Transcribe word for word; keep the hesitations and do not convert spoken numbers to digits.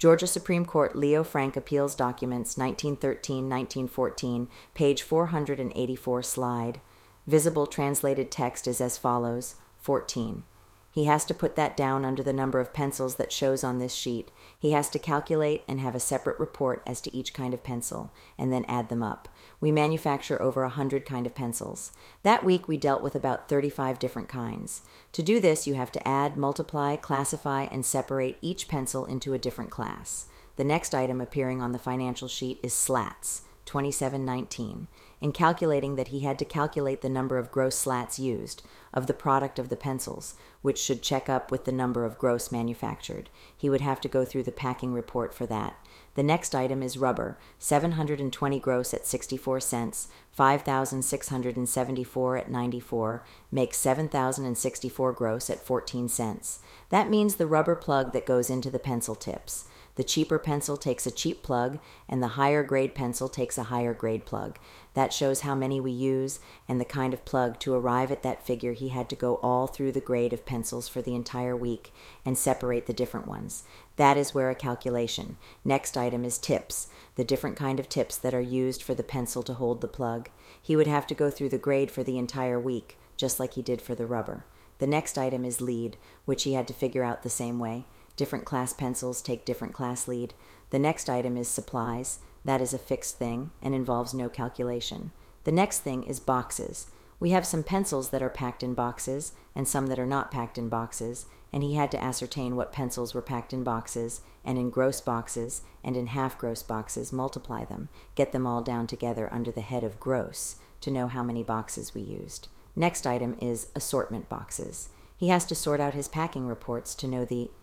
Georgia Supreme Court Leo Frank Appeals Documents nineteen thirteen to nineteen fourteen, page four hundred eighty-four, slide. Visible translated text is as follows, fourteen. He has to put that down under the number of pencils that shows on this sheet. He has to calculate and have a separate report as to each kind of pencil, and then add them up. We manufacture over a hundred kind of pencils. That week we dealt with about thirty-five different kinds. To do this, you have to add, multiply, classify, and separate each pencil into a different class. The next item appearing on the financial sheet is slats, twenty-seven nineteen. In calculating that he had to calculate the number of gross slats used, of the product of the pencils, which should check up with the number of gross manufactured. He would have to go through the packing report for that. The next item is rubber, seven hundred twenty gross at sixty-four cents, five thousand six hundred seventy-four at ninety-four, makes seven thousand sixty-four gross at fourteen cents. That means the rubber plug that goes into the pencil tips. The cheaper pencil takes a cheap plug, and the higher grade pencil takes a higher grade plug. That shows how many we use and the kind of plug. To arrive at that figure, he had to go all through the grade of pencils for the entire week and separate the different ones. That is where a calculation. Next item is tips, the different kind of tips that are used for the pencil to hold the plug. He would have to go through the grade for the entire week, just like he did for the rubber. The next item is lead, which he had to figure out the same way. Different class pencils take different class lead. The next item is supplies. That is a fixed thing and involves no calculation. The next thing is boxes. We have some pencils that are packed in boxes and some that are not packed in boxes, and he had to ascertain what pencils were packed in boxes and in gross boxes and in half-gross boxes, multiply them, get them all down together under the head of gross to know how many boxes we used. Next item is assortment boxes. He has to sort out his packing reports to know the